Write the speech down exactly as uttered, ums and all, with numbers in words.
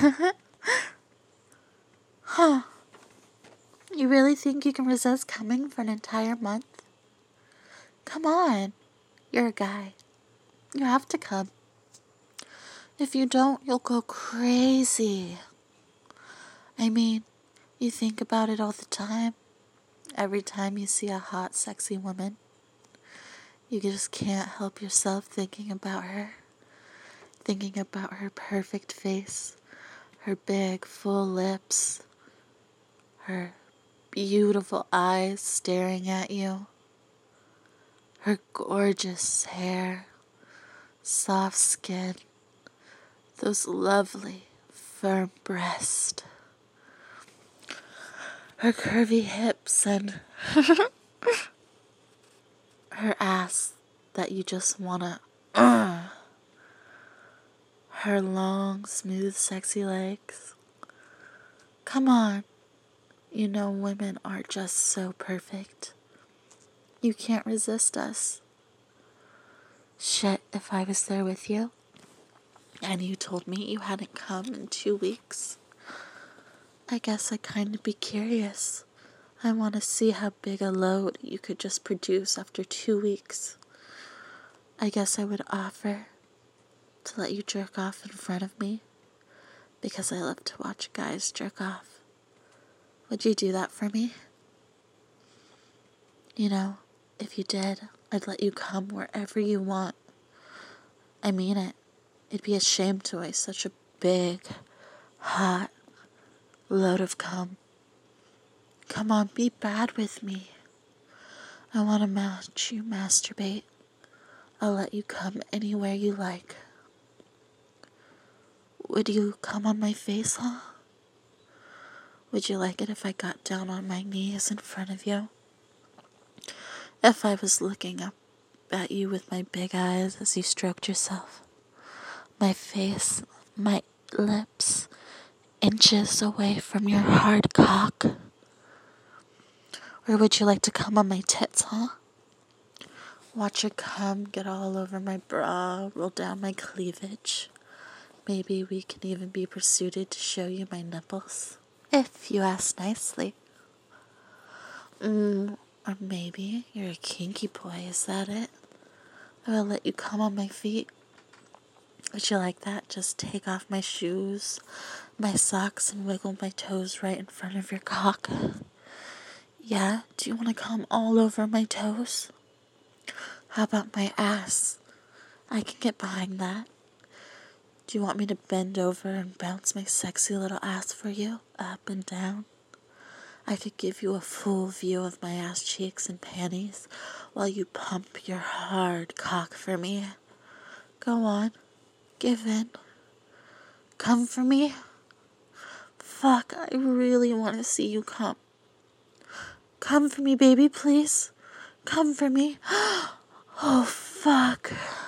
Huh. You really think you can resist coming for an entire month? Come on. You're a guy. You have to come. If you don't, you'll go crazy. I mean, you think about it all the time. Every time you see a hot, sexy woman, you just can't help yourself thinking about her. Thinking about her perfect face, her big, full lips, her beautiful eyes staring at you, her gorgeous hair, soft skin, those lovely, firm breasts, her curvy hips, and her ass that you just wanna, uh, her long, smooth, sexy legs. Come on. You know women are just so perfect. You can't resist us. Shit, if I was there with you, and you told me you hadn't come in two weeks, I guess I'd kind of be curious. I want to see how big a load you could just produce after two weeks. I guess I would offer to let you jerk off in front of me, because I love to watch guys jerk off. Would you do that for me? You know, if you did, I'd let you come wherever you want. I mean it. It'd be a shame to waste such a big, hot load of cum. Come on, be bad with me. I want to watch you masturbate. I'll let you come anywhere you like. Would you come on my face, huh? Would you like it if I got down on my knees in front of you? If I was looking up at you with my big eyes as you stroked yourself? My face, my lips, inches away from your hard cock? Or would you like to come on my tits, huh? Watch your cum get all over my bra, roll down my cleavage. Maybe we can even be pursued to show you my nipples, if you ask nicely. Mm, or maybe you're a kinky boy, is that it? I will let you come on my feet. Would you like that? Just take off my shoes, my socks, and wiggle my toes right in front of your cock. Yeah? Do you want to come all over my toes? How about my ass? I can get behind that. Do you want me to bend over and bounce my sexy little ass for you, up and down? I could give you a full view of my ass cheeks and panties while you pump your hard cock for me. Go on, give in. Come for me. Fuck, I really want to see you come. Come for me, baby, please. Come for me. Oh, fuck.